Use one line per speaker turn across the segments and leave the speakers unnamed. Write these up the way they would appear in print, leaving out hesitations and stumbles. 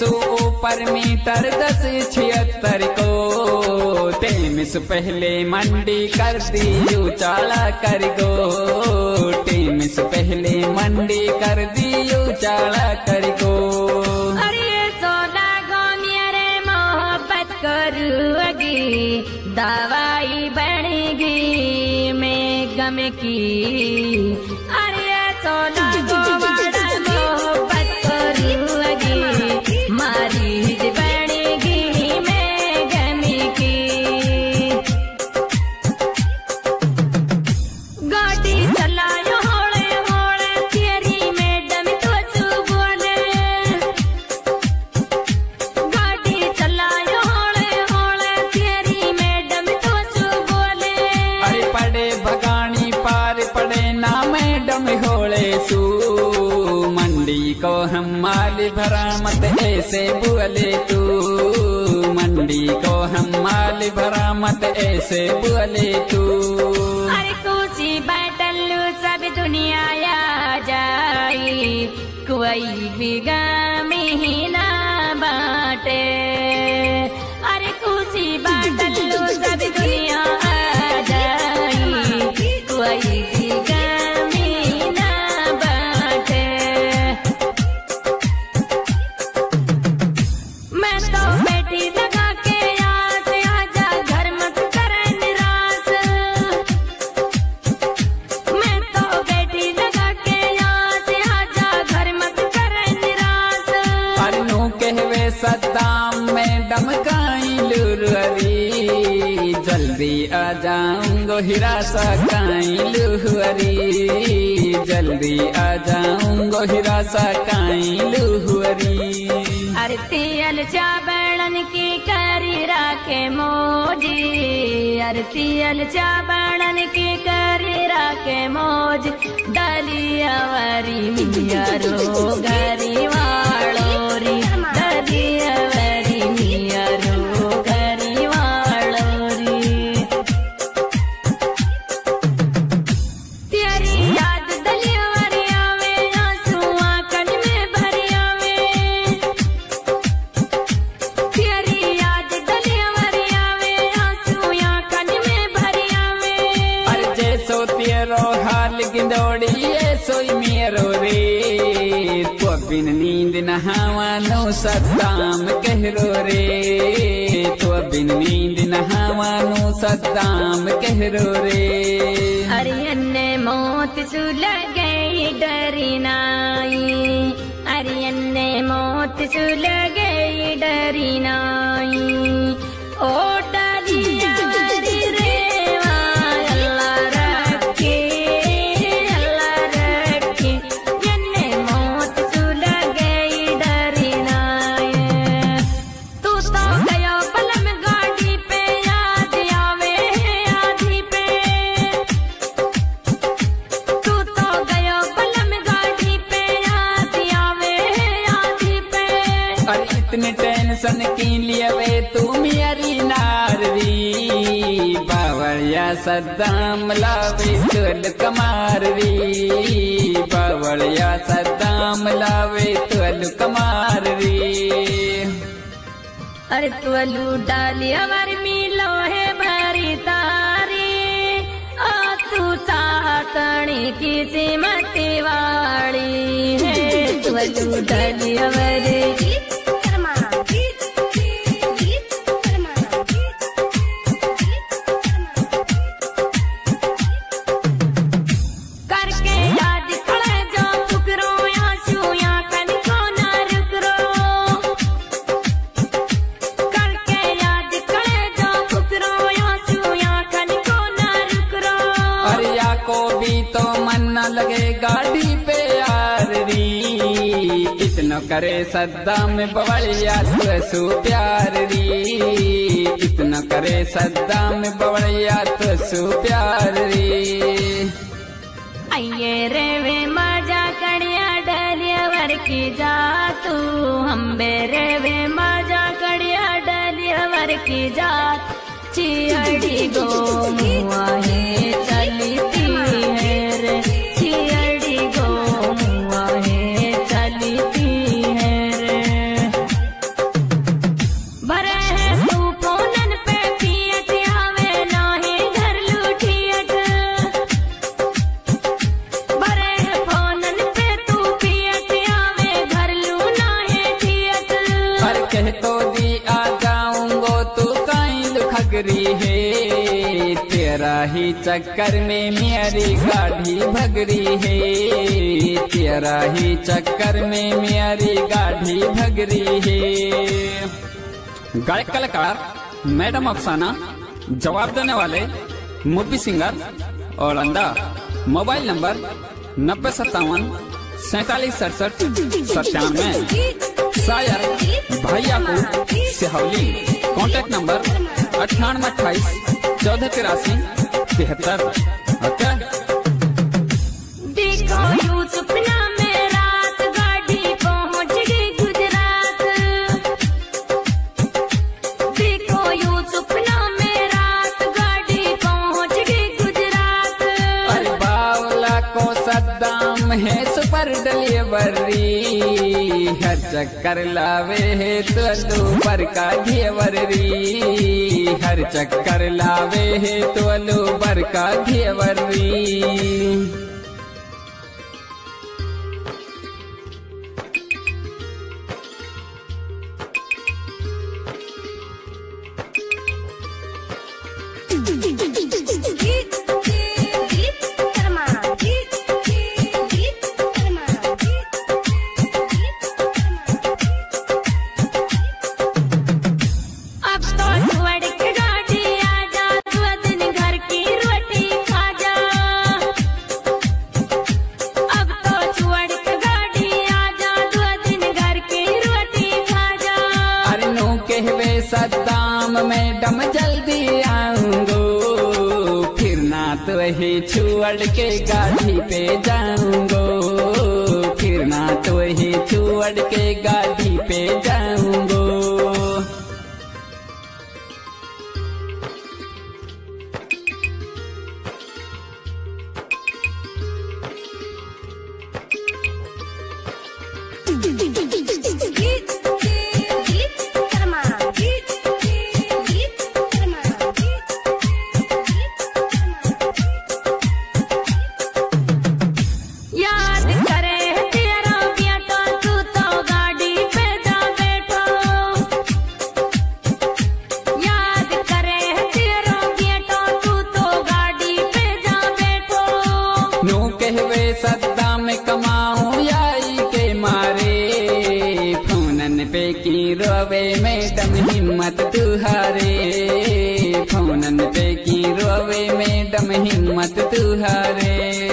सौ ऊपर मीटर 1076 को टेमिस पहले मंडी कर दी उचाला कर गो। टेमिस पहले मंडी कर दी उचाला कर गो।
अरे सोला गो मेरे मोहब्बत करूँगी दवाई बढ़ेगी मैं गम की। अरे सोला गो बड़ा मोहब्बत करूँगी मारी बढ़ेगी मैं गम की। गाड़ी चलायो होले होले तेरी मैडम तो बोले। गाड़ी चलायो होले होले तेरी मैडम तो बोले।
अरे पड़े भगानी पार पड़े ना मैडम होले सू। मंडी को हम माल भरा मत ऐसे बोले तू। मंडी को हम माल भरा मत ऐसे बोले तू।
अरे कुछ बैठलू सब दुनिया आ जाई कोई भी में ना बाटे। अरे कुछ बैठलू सब दुनिया आ जाई कोई भी में ना बाटे। मैं तो बैठी लगा के आस आजा घर मत करे निराश। मैं तो बैठी लगा के आस आजा घर मत करे निराश।
अरनू कहवे सद्दाम मैडम काई लुहरी। जल्दी आ जाऊंगो हिरासा काई लुहरी। जल्दी आ जाऊंगो हिरासा काई लुहरी।
अरे तियल चावड़न की करी राखे मौजी। अरे तियल चावड़न की करी राखे मौज। डलिया वारी मिया रो घरी वालो री। डलिया वारी मिया रो घरी वालो री। तेरी याद डलिया वारी आवे आंसू आंखन में भरी आवे। तेरी याद डलिया वारी आवे आंसू आंखन में भरी आवे।
अरे जैसो तेरो हाल गिंदोड़ी सोई मेरो रे। तो बिन नींद नहावानो सद्दाम कहरो रे। तो बिन नींद नहावानो सद्दाम कहरो रे।
अरे अन्ने मौत सुल गई डरी नाई। अरे अन्ने मौत सुल गई डरी नाई। ओ डलिया वारी रे वाय अल्लाह रखे अल्लाह रखे। अन्ने मौत सुल गई डरी नाई। तू तो गयो पलम गाड़ी पे याद आवे आधी पे। तू तो गयो पलम गाड़ी पे याद आवे आधी पे।
अरे इतने टेंशन की लिए वे तू मेरी नारवी। बावड़िया सद्दाम लावे तुल कमारवी। बावड़िया सद्दाम लावे तुल कमारवी।
अरे तुअलू डालिया वर मिलो है भरी तारी। आ तू चाहतनी की सिमती वाली है। तुअलू डालिया वर करके याद खड़े जो फुकरो आंसू आंखन को ना रुकरो। करके याद खड़े जो फुकरो आंसू आंखन को ना रुकरो।
अरे या को भी तो मन न लगे गाड़ी पे यार री। इतना करे सद्दाम बवड़िया सु प्यार री। इतना करे सद्दाम बवड़िया सु प्यार री।
आइए रे वे मजा कड़िया डलिया वर की जा तू। हम बेरे वे मजा कड़िया डलिया वर की जात। चियड़ी गो मुआ है चलती है रे। चियड़ी गो मुआ है चलती है रे।
ही चक्कर में मेरी गाड़ी भगरी है, तेरा ही चक्कर में मेरी गाड़ी भगरी है। गायक कलाकार मैडम अफसाना, जवाब देने वाले मूवी सिंगर और अंदा। Mobile number 9057-4767-97। शायर Bhaiyapur Sihauli. Contact number 9828148373। Okay.
देखो यूं सपना में रात गाड़ी पहुंच गई गुजरात। देखो यूं सपना में रात गाड़ी पहुंच गई गुजरात।
अरे बावला को सद्दाम है सुपर डिलीवरी, हर चक्कर लावे है तो पर का घेवरी, हर चक्कर लावे है तो पर का घेवरी। सद्दाम मैडम जल्दी आऊंगो, फिर ना तो ही छोड़ के गाड़ी पे जाऊंगो, फिर ना तो ही छोड़ के गाड़ी पे जाऊंगो। सद्दाम कमाऊं याई के मारे, फोनन पे की रोवे मैडम हिम्मत तुहारे, फोनन पे की रोवे मैडम हिम्मत तुहारे।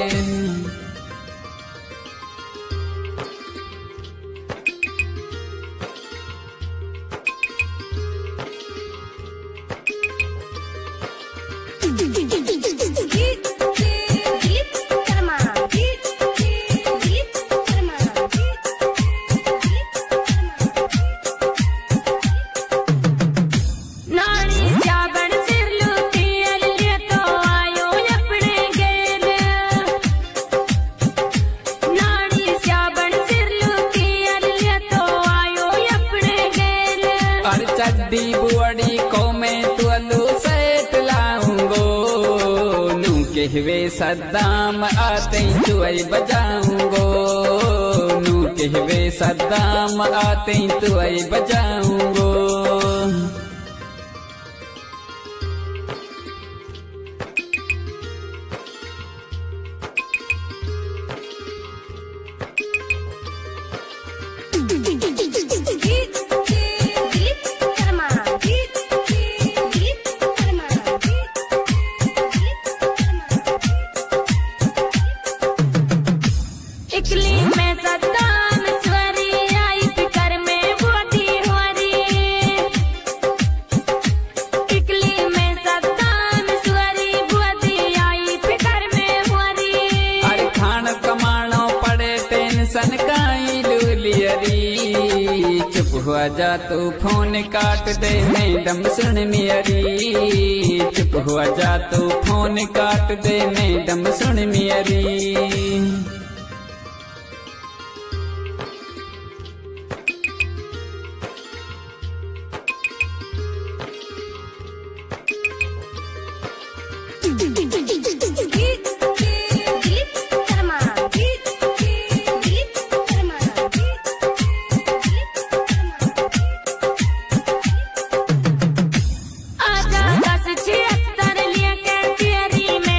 चड्डी बुआड़ी को मैं तुअलू सेट लाऊंगो, नू कहवे सद्दाम आते तुअई बजाऊंगो, नू कहवे सद्दाम आते तुअई बजाऊंगो। चुप हुआ जा तू फोन काट दे मैडम सुन मेरी, चुप हुआ जा तू फोन काट दे मैडम सुन मेरी।
आजा 1076 लेके तेरी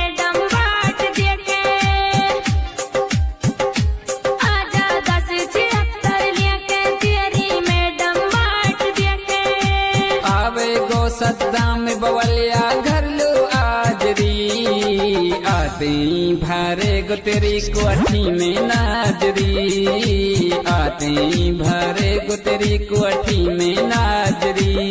आते ही भरे गो तेरी कोठी में नाजरी, आते ही भरे गो तेरी कोठी में नाजरी।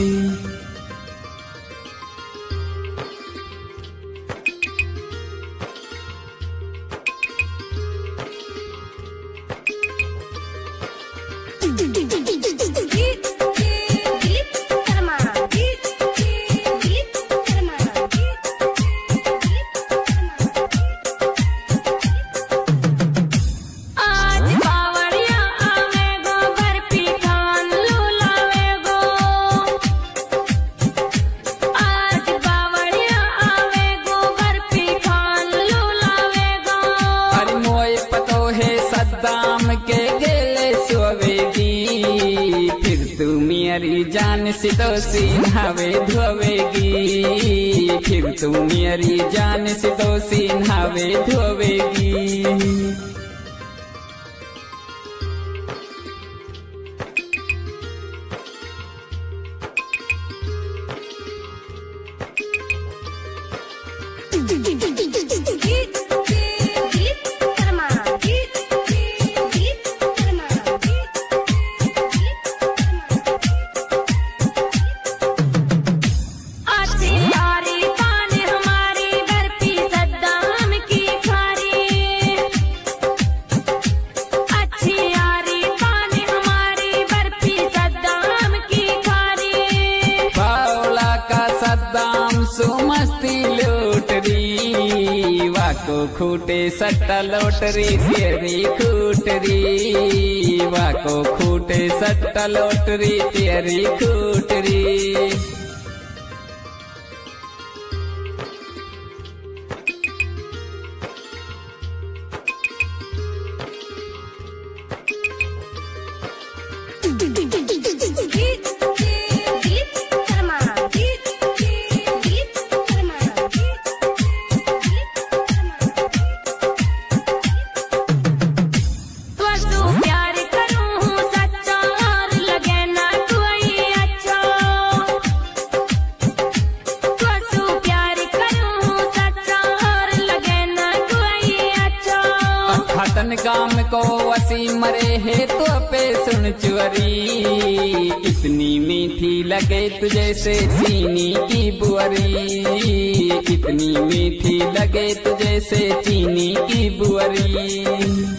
सद्दाम के गेले सोवेगी, फिर तू मेरी जान से तो सिन्हावे धोवेगी, फिर तू मेरी जान से तो सिन्हावे धोवेगी। सद्दाम सुमस्ती लोटरी, वाको खूटे सट्टा लोटरी तेरी खूटरी, वाको खूटे सट्टा लोटरी तेरी खूटरी। हतन काम को वसी मरे है तो पे सुन चुरी, इतनी मीठी लगे तुझे से चीनी की बुअरी, इतनी मीठी लगे तुझे से चीनी की बुअरी।